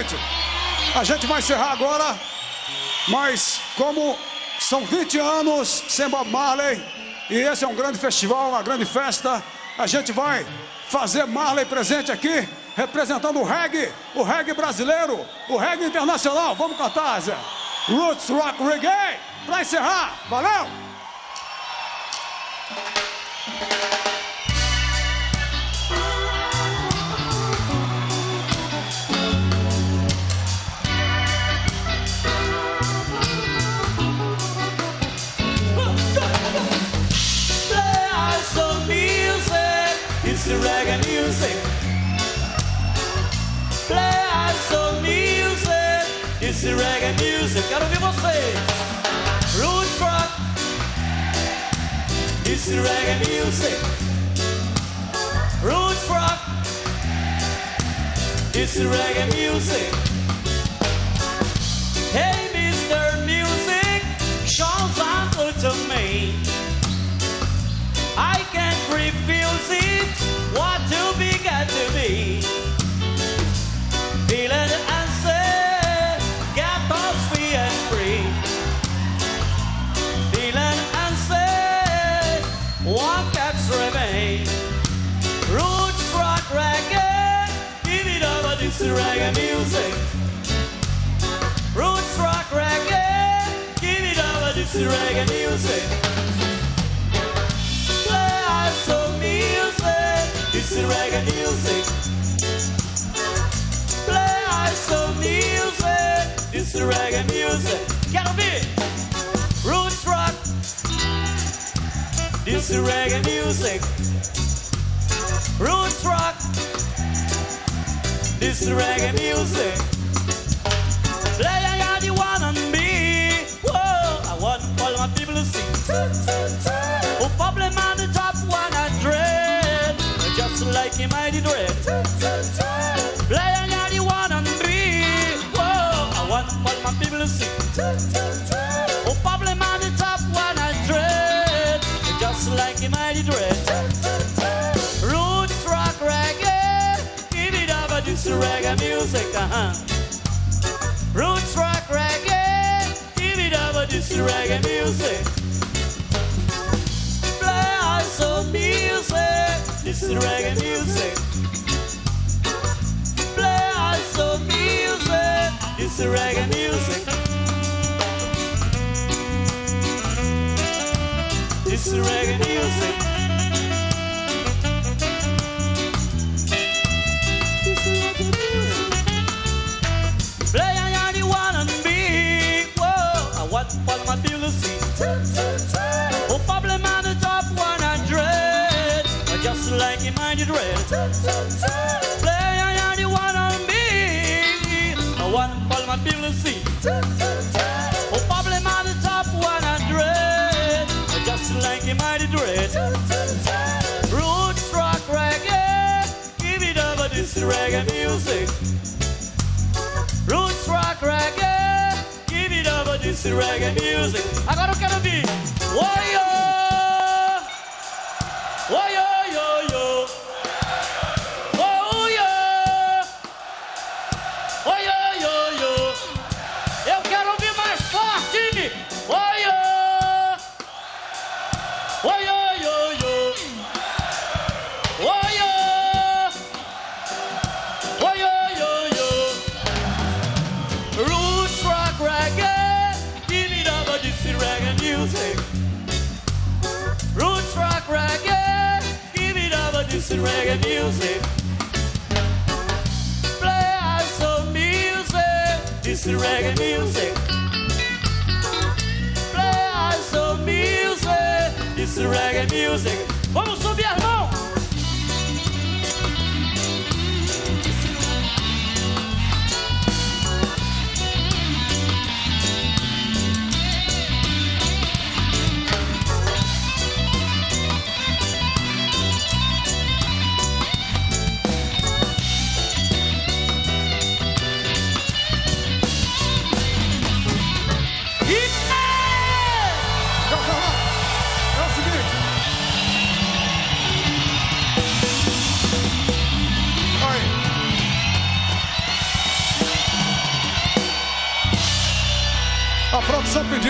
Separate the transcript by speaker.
Speaker 1: seguinte, a gente vai encerrar agora, mas como são 20 anos sem Bob Marley, e esse é um grande festival, uma grande festa, a gente vai fazer Marley presente aqui, representando o reggae brasileiro, o reggae internacional. Vamos cantar, Zé. Roots Rock Reggae, pra encerrar. Valeu!
Speaker 2: It's the reggae music. Play our soul music. It's the reggae music. Quero ouvir vocês. Roots rock. It's the reggae music. Roots rock. It's the reggae music. Hey, Mr. Music, sounds good to me. I can't refuse it, what to be got to be. Feel an answer, get us free and free. Feel an answer, what cats remain. Roots rock reggae, give it over this reggae music. Roots rock reggae, give it over this reggae music. Soul music, it's the reggae music. Play our soul music, it's the reggae music. Quero ouvir. Roots rock, it's the reggae music. Roots rock, it's the reggae music. Play I the one on me. Whoa, I want all my people to sing. Oh, problem on the top 100, just like him I did red. Playing all you want on me. Whoa, I want all my people to sing. Oh, problem on the top 100, just like him I did red. Roots rock reggae, give it over this reggae music. Roots rock reggae, give it over this reggae music. Soul music, this is reggae music. Play our soul music, this is reggae music. This is reggae music. Play on the one on me. Whoa, I want all my people to see. Oh, problem on the top 100, just like him I did red. Play on the one on me. I want all my people to see. Oh, problem on the top 100, just like him I did red. Roots rock reggae, give it over this reggae music. Roots rock reggae, give it over this reggae music. Agora eu quero ouvir. Oi-yo! Oi-yo-yo-yo! Oh-yo! Oi-yo-yo-yo! Eu quero ouvir mais forte! Oi-yo! Oi-yo-yo-yo! Oi-yo! Oi-yo-yo-yo! Roots rock reggae, give it over this reggae music. Roots rock reggae, give it over this reggae music. Play our soul music, this reggae music. Play our soul music, this reggae music. Vamos subir, irmão!
Speaker 1: A produção pediu.